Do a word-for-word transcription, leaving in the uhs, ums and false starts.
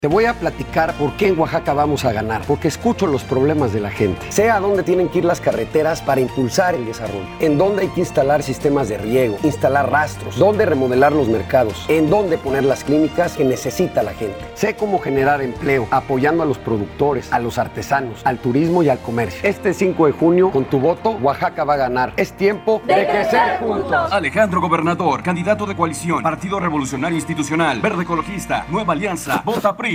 Te voy a platicar por qué en Oaxaca vamos a ganar, porque escucho los problemas de la gente. Sé a dónde tienen que ir las carreteras para impulsar el desarrollo, en dónde hay que instalar sistemas de riego, instalar rastros, dónde remodelar los mercados, en dónde poner las clínicas que necesita la gente. Sé cómo generar empleo, apoyando a los productores, a los artesanos, al turismo y al comercio. Este cinco de junio, con tu voto, Oaxaca va a ganar. Es tiempo de, de crecer juntos. Alejandro Gobernador, candidato de coalición, Partido Revolucionario Institucional, Verde Ecologista, Nueva Alianza, Vota P R I.